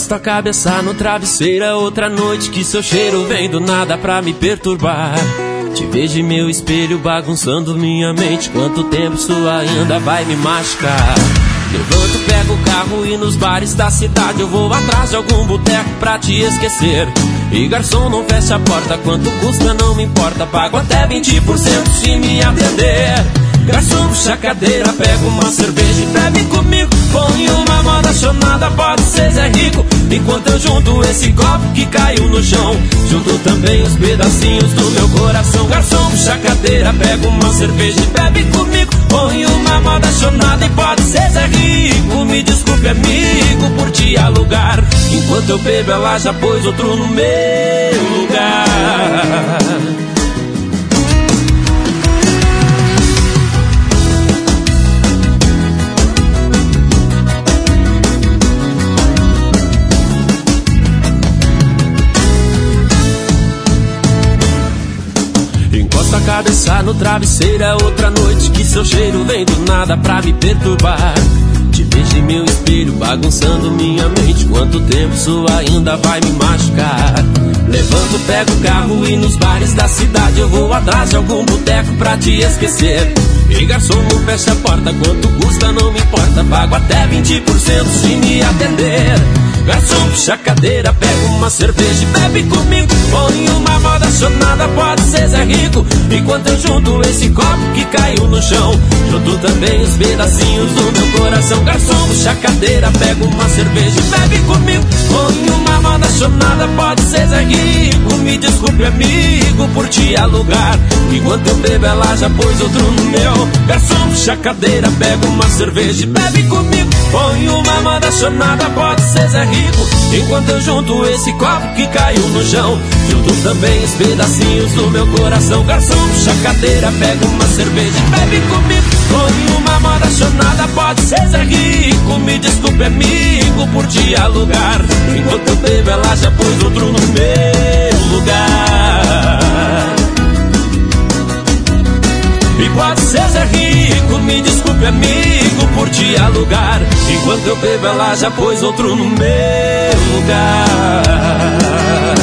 Encosto a cabeça no travesseiro, é outra noite que seu cheiro vem do nada pra me perturbar. Te vejo em meu espelho bagunçando minha mente. Quanto tempo isso ainda vai me machucar? Levanto, pego o carro e nos bares da cidade eu vou atrás de algum boteco pra te esquecer. E garçom, não fecha a porta, quanto custa não me importa, pago até 20% se me atender. Garçom, puxa a cadeira, pega uma cerveja e bebe comigo. Põe uma moda chonada, pode ser Zé Rico. Enquanto eu junto esse copo que caiu no chão, junto também os pedacinhos do meu coração. Garçom, puxa a cadeira, pega uma cerveja e bebe comigo. Põe uma moda chonada e pode ser Zé Rico. Me desculpe, amigo, por te alugar. Enquanto eu bebo, ela já pôs outro no meu lugar. Encosta a cabeça no travesseiro, é outra noite que seu cheiro vem do nada pra me perturbar. Te vejo em meu espelho bagunçando minha mente. Quanto tempo isso ainda vai me machucar? Levanto, pego o carro e nos bares da cidade eu vou atrás de algum boteco pra te esquecer. E garçom, não fecha a porta, quanto custa não me importa, pago até 20% se me atender. Garçom, puxa a cadeira, pega uma cerveja e bebe comigo. Põe uma moda chonada, pode ser Zé Rico. Enquanto eu junto esse copo que caiu no chão, junto também os pedacinhos do meu coração. Garçom, puxa a cadeira, pega uma cerveja e bebe comigo. Põe uma moda chonada, pode ser Zé Rico. Me desculpe, amigo, por te alugar. Enquanto eu bebo, ela já pôs outro no meu. Garçom, puxa a cadeira, pega uma cerveja e bebe comigo. Põe uma moda chonada, pode ser Zé Rico. Enquanto eu junto esse copo que caiu no chão, junto também os pedacinhos do meu coração. Garçom, puxa a cadeira, pega uma cerveja e bebe comigo. Põe uma moda chonada, pode ser Zé Rico. Me desculpe, amigo, por te alugar. Enquanto eu bebo, ela já pôs outro no meu lugar. E pode ser Zé Rico, me desculpe, amigo, por te alugar. Enquanto eu bebo, ela já pôs outro no meu lugar.